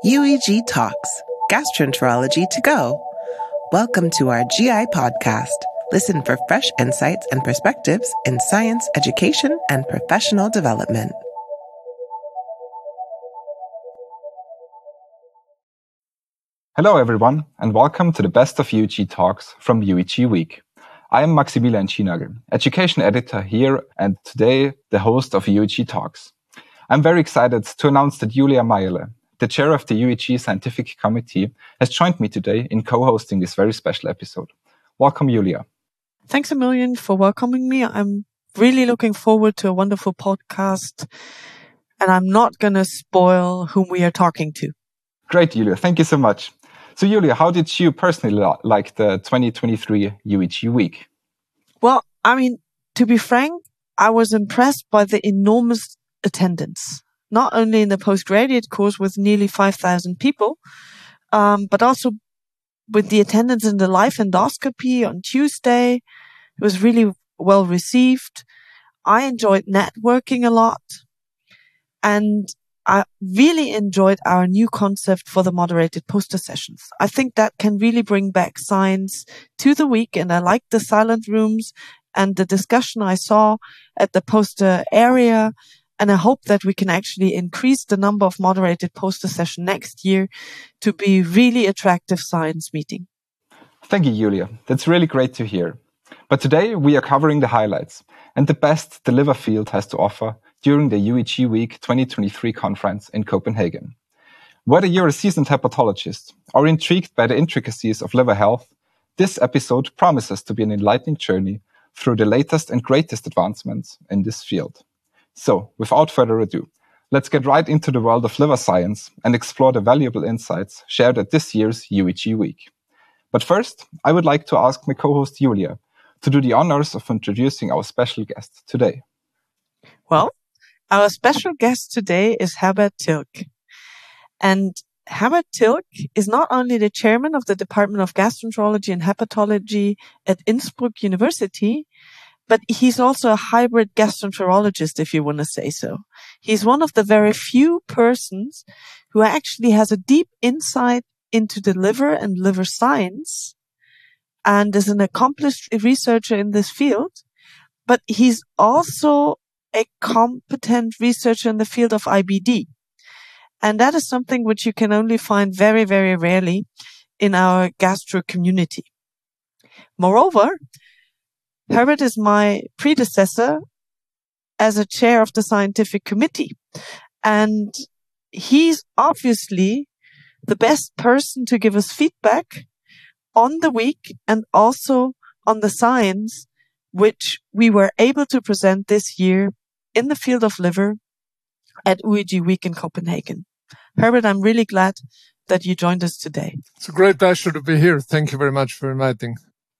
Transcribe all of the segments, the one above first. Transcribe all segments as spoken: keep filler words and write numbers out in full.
U E G Talks, Gastroenterology to Go. Welcome to our G I podcast. Listen for fresh insights and perspectives in science, education, and professional development. Hello everyone, and welcome to the Best of U E G Talks from U E G Week. I am Maximilian Schienagel, Education Editor here, and today the host of U E G Talks. I'm very excited to announce that Julia Meierle, the chair of the U E G Scientific Committee, has joined me today in co-hosting this very special episode. Welcome, Julia. Thanks a million for welcoming me. I'm really looking forward to a wonderful podcast, and I'm not going to spoil whom we are talking to. Great, Julia. Thank you so much. So, Julia, how did you personally like the twenty twenty-three U E G Week? Well, I mean, to be frank, I was impressed by the enormous attendance, not only in the postgraduate course with nearly five thousand people, um, but also with the attendance in the live endoscopy on Tuesday. It was really well received. I enjoyed networking a lot, and I really enjoyed our new concept for the moderated poster sessions. I think that can really bring back science to the week, and I liked the silent rooms and the discussion I saw at the poster area. And I hope that we can actually increase the number of moderated poster sessions next year to be really attractive science meeting. Thank you, Julia. That's really great to hear. But today we are covering the highlights and the best the liver field has to offer during the U E G Week twenty twenty-three conference in Copenhagen. Whether you're a seasoned hepatologist or intrigued by the intricacies of liver health, this episode promises to be an enlightening journey through the latest and greatest advancements in this field. So, without further ado, let's get right into the world of liver science and explore the valuable insights shared at this year's U E G Week. But first, I would like to ask my co-host Julia to do the honors of introducing our special guest today. Well, our special guest today is Herbert Tilk. And Herbert Tilk is not only the chairman of the Department of Gastroenterology and Hepatology at Innsbruck University, but he's also a hybrid gastroenterologist, if you want to say so. He's one of the very few persons who actually has a deep insight into the liver and liver science and is an accomplished researcher in this field. But he's also a competent researcher in the field of I B D. And that is something which you can only find very, very rarely in our gastro community. Moreover, Herbert is my predecessor as a chair of the scientific committee, and he's obviously the best person to give us feedback on the week and also on the science which we were able to present this year in the field of liver at U E G Week in Copenhagen. Herbert, I'm really glad that you joined us today. It's a great pleasure to be here. Thank you very much for inviting.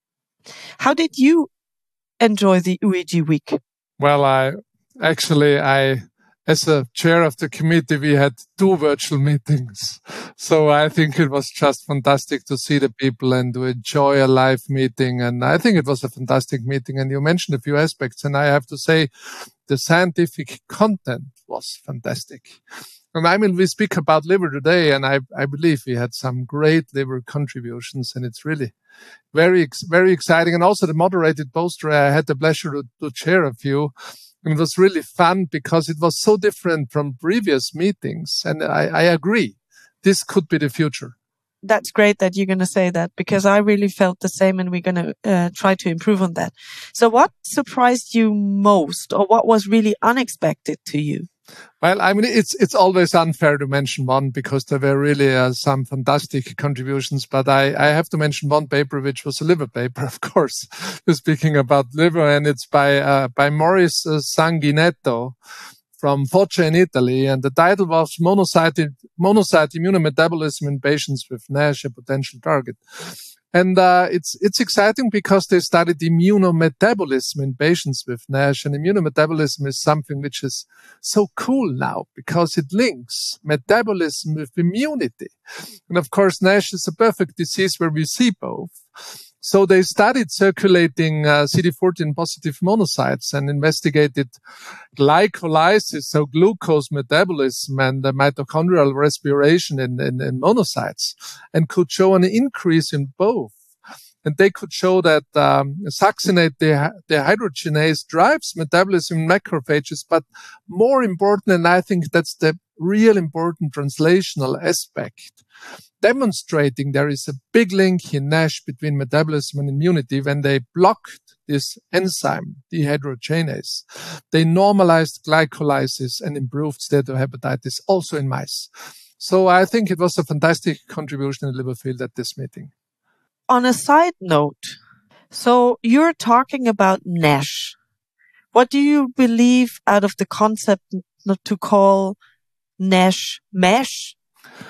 How did you enjoy the U E G Week? Well, I actually, I, as a chair of the committee, we had two virtual meetings. So I think it was just fantastic to see the people and to enjoy a live meeting. And I think it was a fantastic meeting. And you mentioned a few aspects, and I have to say the scientific content was fantastic. And I mean, we speak about liver today, and I, I believe we had some great liver contributions, and it's really very, very exciting. And also the moderated poster, I had the pleasure to, to chair a few, and it was really fun because it was so different from previous meetings. And I, I agree, this could be the future. That's great that you're going to say that, because I really felt the same, and we're going to uh, try to improve on that. So what surprised you most, or what was really unexpected to you? Well, I mean, it's it's always unfair to mention one because there were really uh, some fantastic contributions. But I, I have to mention one paper, which was a liver paper, of course, speaking about liver. And it's by uh, by Maurice uh, Sanguinetto from Foggia in Italy. And the title was Monocyte, Monocyte Immunometabolism in Patients with NASH, a Potential Target. And uh, it's it's exciting because they studied immunometabolism in patients with NASH. And immunometabolism is something which is so cool now because it links metabolism with immunity. And of course, NASH is a perfect disease where we see both. So they studied circulating uh, C D fourteen positive monocytes and investigated glycolysis, so glucose metabolism and the mitochondrial respiration in, in, in monocytes, and could show an increase in both. And they could show that um, succinate dehydrogenase drives metabolism in macrophages, but more important, and I think that's the real important translational aspect, demonstrating there is a big link in NASH between metabolism and immunity. When they blocked this enzyme, dehydrogenase, they normalized glycolysis and improved steatohepatitis also in mice. So I think it was a fantastic contribution in the liver field at this meeting. On a side note, so you're talking about NASH. What do you believe out of the concept not to call NASH MASH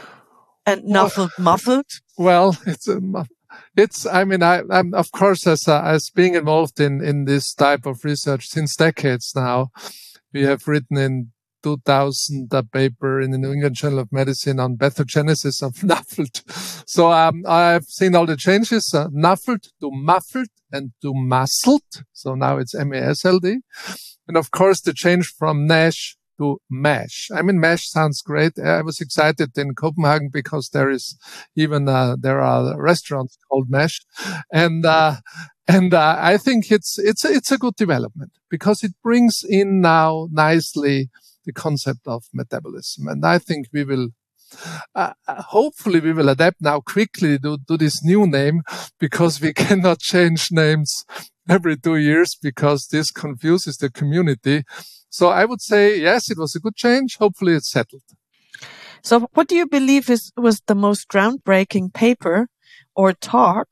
and muffled muffled? Well, it's a, it's. I mean, I, I'm of course as a, as being involved in in this type of research since decades now. We have written in two thousand a paper in the New England Journal of Medicine on pathogenesis of NAFLD. So um, I've seen all the changes, uh, NAFLD to muffled and to muscled. So now it's M A S L D. And of course, the change from NASH to MASH. I mean, MASH sounds great. I was excited in Copenhagen because there is even, uh, there are restaurants called MASH. And, uh, and, uh, I think it's, it's, it's a good development because it brings in now nicely the concept of metabolism. And I think we will, uh, hopefully we will adapt now quickly to, to this new name, because we cannot change names every two years because this confuses the community. So I would say, yes, it was a good change. Hopefully it's settled. So what do you believe is was the most groundbreaking paper or talk?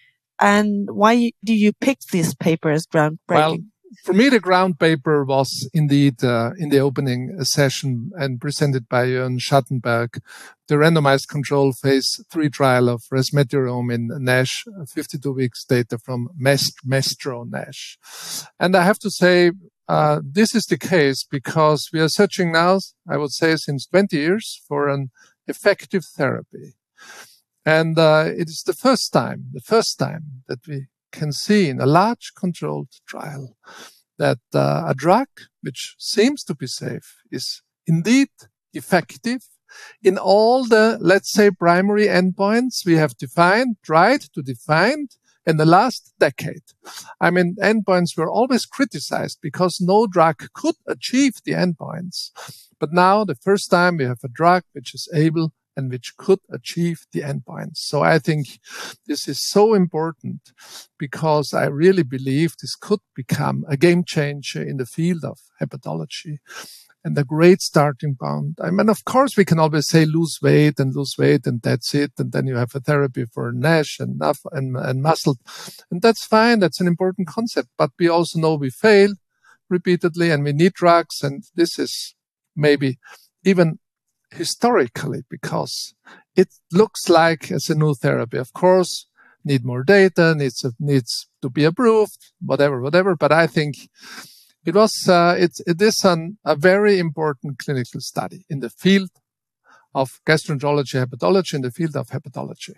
And why do you pick this paper as groundbreaking? Well, for me, the ground paper was indeed uh, in the opening session and presented by Jörn Schattenberg, the randomized control phase three trial of resmetirom in NASH, fifty-two weeks data from MESTRO NASH. And I have to say, uh, this is the case because we are searching now, I would say since twenty years, for an effective therapy. And uh, it is the first time, the first time that we can see in a large controlled trial that uh, a drug which seems to be safe is indeed effective in all the, let's say, primary endpoints we have defined, tried to define in the last decade. I mean, endpoints were always criticized because no drug could achieve the endpoints. But now, the first time we have a drug which is able and which could achieve the endpoints. So I think this is so important because I really believe this could become a game changer in the field of hepatology and a great starting point. I mean, of course, we can always say lose weight and lose weight and that's it. And then you have a therapy for NASH and, and, and muscle. And that's fine. That's an important concept. But we also know we fail repeatedly and we need drugs. And this is maybe even historically, because it looks like it's a new therapy. Of course, need more data, needs needs to be approved, whatever, whatever. But I think it was uh, it it is an, a very important clinical study in the field of gastroenterology, hepatology, in the field of hepatology.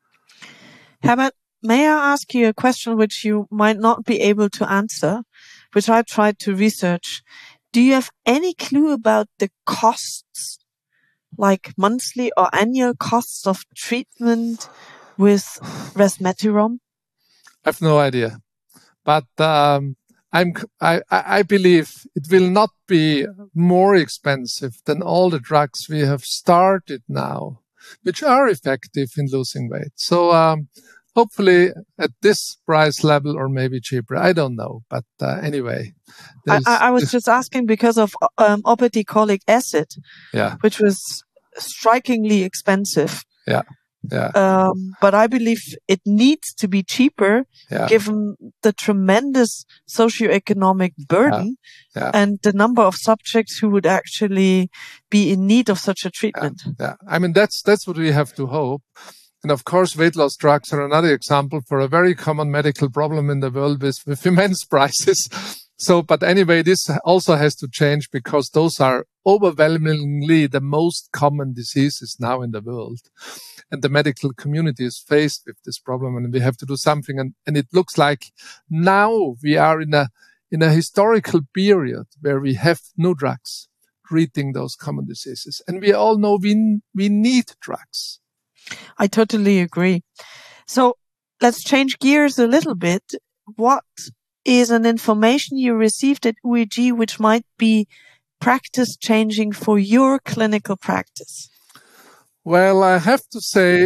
Herbert, may I ask you a question which you might not be able to answer, which I tried to research? Do you have any clue about the costs, like monthly or annual costs of treatment with resmetirom? I have no idea, but um, I'm, I, I believe it will not be more expensive than all the drugs we have started now, which are effective in losing weight. So um, hopefully at this price level or maybe cheaper. I don't know, but uh, anyway. I, I was just asking because of um, obeticholic acid, yeah, which was strikingly expensive. Yeah, yeah. Um, but I believe it needs to be cheaper, yeah. given the tremendous socioeconomic burden yeah. Yeah. and the number of subjects who would actually be in need of such a treatment. Yeah, yeah. I mean, that's that's what we have to hope. And of course, weight loss drugs are another example for a very common medical problem in the world with, with immense prices. So, but anyway, this also has to change because those are overwhelmingly the most common diseases now in the world. And the medical community is faced with this problem and we have to do something. And, and it looks like now we are in a, in a historical period where we have no drugs treating those common diseases. And we all know we, we need drugs. I totally agree. So let's change gears a little bit. What is an information you received at U E G which might be practice changing for your clinical practice? Well, I have to say,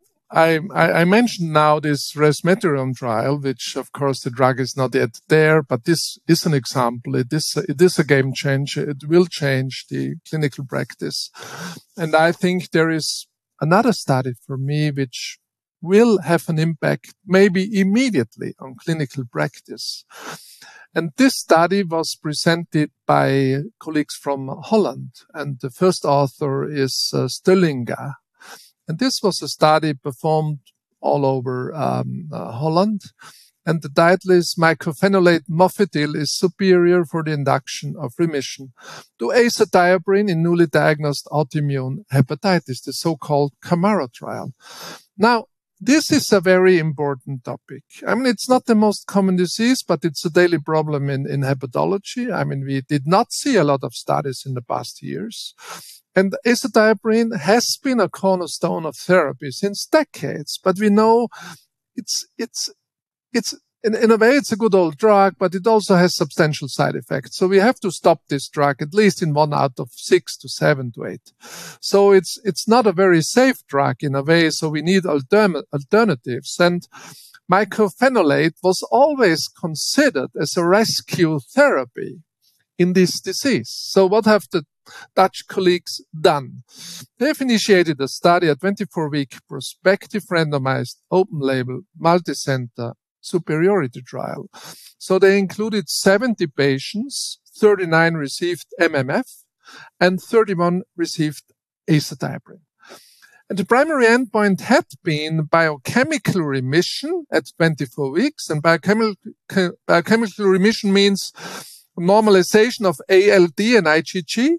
I, I, I mentioned now this resmetirom trial, which of course the drug is not yet there, but this is an example. It is, it is a game changer. It will change the clinical practice. And I think there is another study for me which will have an impact maybe immediately on clinical practice. And this study was presented by colleagues from Holland, and the first author is uh, Sterlinga. And this was a study performed all over um, uh, Holland. And the title is Mycophenolate Mofetil is superior for the induction of remission to azathioprine in newly diagnosed autoimmune hepatitis, the so-called CAMARA trial. Now, this is a very important topic. I mean, it's not the most common disease, but it's a daily problem in, in hepatology. I mean, we did not see a lot of studies in the past years. And azathioprine has been a cornerstone of therapy since decades, but we know it's, it's, it's, in, in a way, it's a good old drug, but it also has substantial side effects. So we have to stop this drug at least in one out of six to seven to eight. So it's, it's not a very safe drug in a way. So we need altern- alternatives. And mycophenolate was always considered as a rescue therapy in this disease. So what have the Dutch colleagues done? They've initiated a study, a twenty-four week prospective randomized open label multicenter superiority trial. So they included seventy patients, thirty-nine received M M F and thirty-one received azathioprine. And the primary endpoint had been biochemical remission at twenty-four weeks. And biochemical, biochemical remission means normalization of A L D and I G G.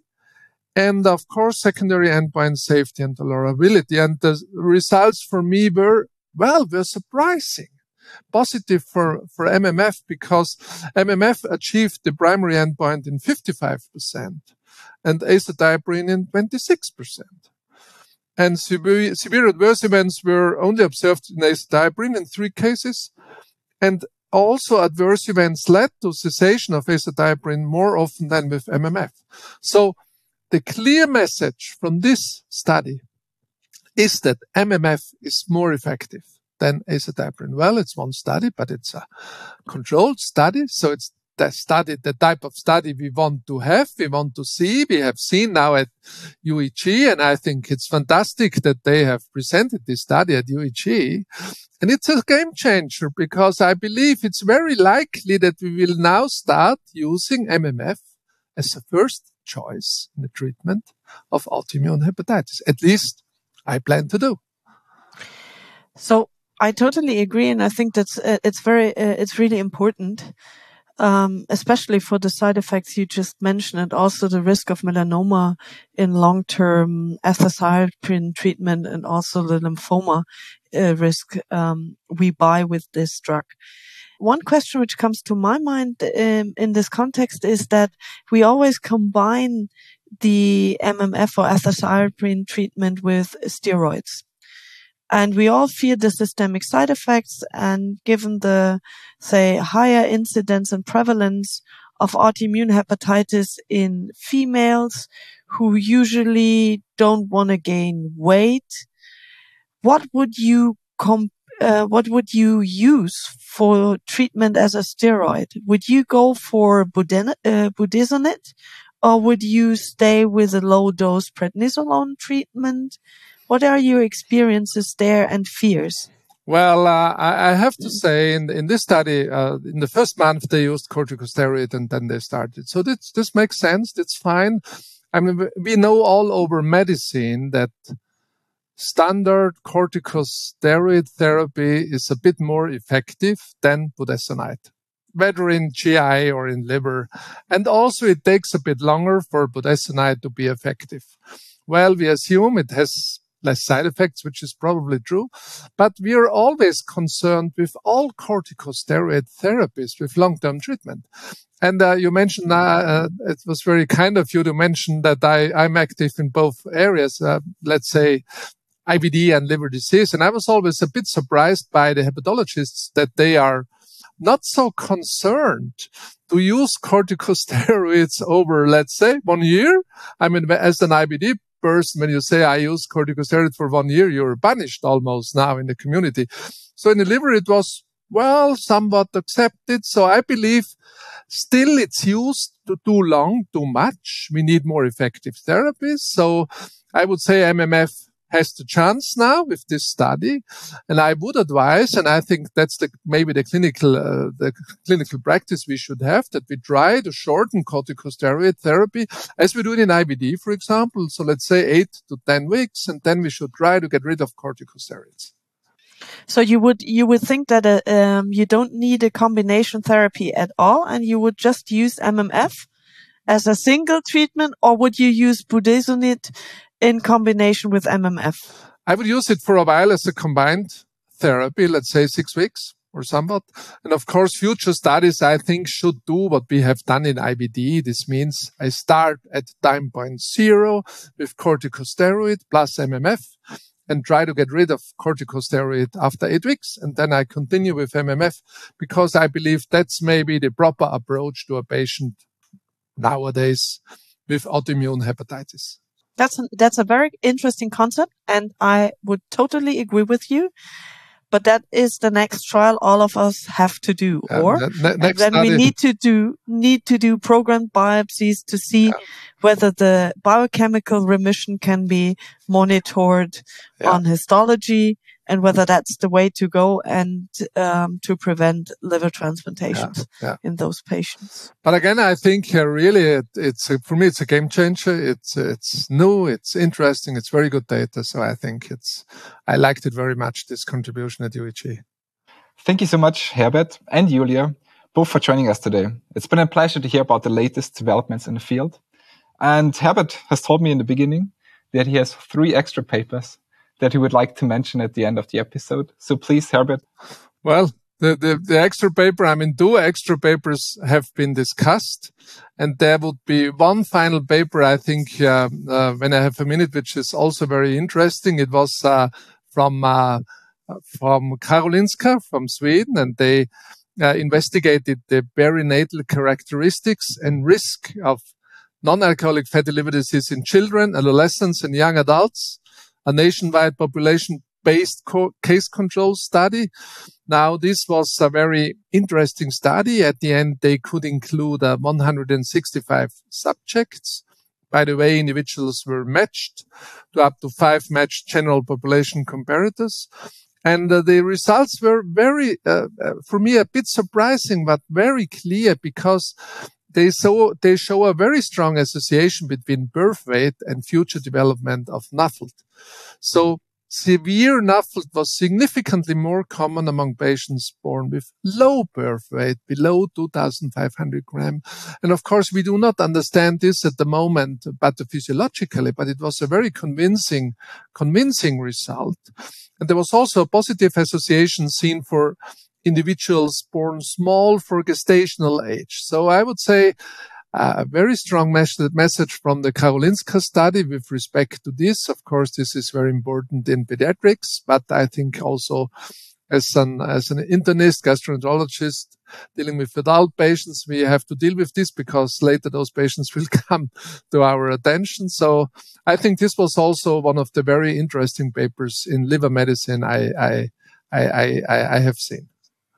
And of course, secondary endpoint safety and tolerability. And the results for me were, well, were surprising. Positive for, for M M F because M M F achieved the primary endpoint in fifty-five percent and azathioprine in twenty-six percent. And severe, severe adverse events were only observed in azathioprine in three cases. And also adverse events led to cessation of azathioprine more often than with M M F. So the clear message from this study is that M M F is more effective than azathioprine. Well, it's one study, but it's a controlled study. So it's the study, the type of study we want to have, we want to see. We have seen now at U E G, and I think it's fantastic that they have presented this study at U E G. And it's a game changer because I believe it's very likely that we will now start using M M F as a first choice in the treatment of autoimmune hepatitis. At least I plan to do. So I totally agree, and I think that's uh, it's very uh, it's really important, um, especially for the side effects you just mentioned, and also the risk of melanoma in long-term azathioprine treatment, and also the lymphoma uh, risk um, we buy with this drug. One question which comes to my mind um, in this context is that we always combine the M M F or azathioprine treatment with steroids. And we all fear the systemic side effects, and given the, say, higher incidence and prevalence of autoimmune hepatitis in females who usually don't want to gain weight, what would you comp- uh, what would you use for treatment as a steroid? Would you go for budin- uh, budesonide, or would you stay with a low dose prednisolone treatment? What are your experiences there and fears? Well, uh, I, I have to say, in, in this study, uh, in the first month, they used corticosteroid and then they started. So this, this makes sense. That's fine. I mean, we know all over medicine that standard corticosteroid therapy is a bit more effective than budesonide. whether in G I or in liver. And also it takes a bit longer for budesonide to be effective. Well, we assume it has less side effects, which is probably true. But we are always concerned with all corticosteroid therapies with long-term treatment. And uh, you mentioned, uh, uh, it was very kind of you to mention that I, I'm active in both areas, uh, let's say I B D and liver disease. And I was always a bit surprised by the hepatologists that they are not so concerned to use corticosteroids over, let's say, one year. I mean, as an I B D person, when you say I use corticosteroids for one year, you're banished almost now in the community. So in the liver, it was, well, somewhat accepted. So I believe still it's used to too long, too much. We need more effective therapies. So I would say M M F has the chance now with this study. And I would advise, and I think that's the, maybe the clinical, uh, the clinical practice we should have, that we try to shorten corticosteroid therapy as we do it in I B D, for example. So let's say eight to ten weeks, and then we should try to get rid of corticosteroids. So you would, you would think that, uh, um, you don't need a combination therapy at all, and you would just use M M F as a single treatment, or would you use budesonide in combination with M M F? I would use it for a while as a combined therapy, let's say six weeks or somewhat. And of course, future studies, I think, should do what we have done in I B D. This means I start at time point zero with corticosteroid plus M M F and try to get rid of corticosteroid after eight weeks. And then I continue with M M F because I believe that's maybe the proper approach to a patient nowadays with autoimmune hepatitis. That's an, that's a very interesting concept, and I would totally agree with you. But that is the next trial all of us have to do, Yeah, or ne- ne- and next then we study- need to do need to do programmed biopsies to see Yeah. whether the biochemical remission can be monitored Yeah. on histology, and whether that's the way to go, and um, to prevent liver transplantations yeah. in those patients. But again, I think uh, really it, it's a, for me it's a game changer. It's it's new, it's interesting, it's very good data. So I think it's I liked it very much, this contribution at U E G. Thank you so much, Herbert and Julia, both for joining us today. It's been a pleasure to hear about the latest developments in the field. And Herbert has told me in the beginning that he has three extra papers that he would like to mention at the end of the episode. So please, Herbert. Well, the, the, the extra paper, I mean, two extra papers have been discussed, and there would be one final paper, I think, uh, uh, when I have a minute, which is also very interesting. It was uh, from uh, from Karolinska, from Sweden, and they uh, investigated the perinatal characteristics and risk of non-alcoholic fatty liver disease in children, adolescents, and young adults, a nationwide population-based co- case control study. Now, this was a very interesting study. At the end, they could include uh, one hundred sixty-five subjects. By the way, individuals were matched to up to five matched general population comparators. And uh, the results were very, uh, uh, for me, a bit surprising, but very clear, because They show, they show a very strong association between birth weight and future development of N A F L T. So severe N A F L T was significantly more common among patients born with low birth weight, below two thousand five hundred grams. And of course, we do not understand this at the moment pathophysiologically, but it was a very convincing, convincing result. And there was also a positive association seen for individuals born small for gestational age. So I would say uh, a very strong mes- message from the Karolinska study with respect to this. Of course, this is very important in pediatrics, but I think also as an, as an internist, gastroenterologist dealing with adult patients, we have to deal with this because later those patients will come to our attention. So I think this was also one of the very interesting papers in liver medicine I, I, I, I, I have seen.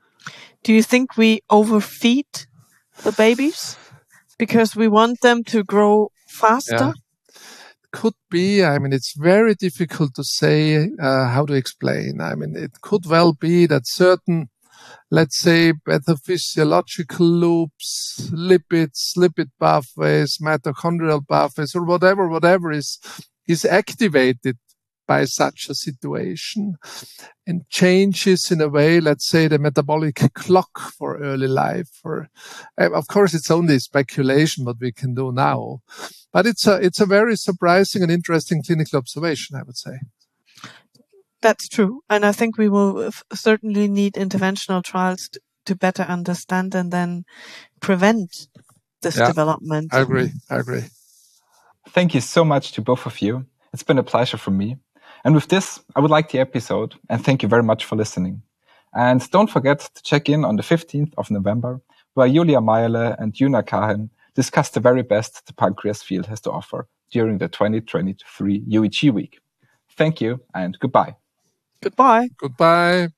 Do you think we overfeed the babies because we want them to grow faster? Yeah. Could be. I mean, it's very difficult to say uh, how to explain. I mean, it could well be that certain, let's say, pathophysiological loops, lipids, lipid pathways, mitochondrial pathways, or whatever, whatever is is activated by such a situation and changes in a way, let's say, the metabolic clock for early life. For, of course, it's only speculation what we can do now, but it's a, it's a very surprising and interesting clinical observation, I would say. That's true. And I think we will f- certainly need interventional trials to, to better understand and then prevent this Yeah, development. I agree. I agree. Thank you so much to both of you. It's been a pleasure for me. And with this, I would like the episode and thank you very much for listening. And don't forget to check in on the fifteenth of November, where Julia Meierle and Yuna Kahan discuss the very best the pancreas field has to offer during the twenty twenty-three U E G week. Thank you and goodbye. Goodbye. Goodbye.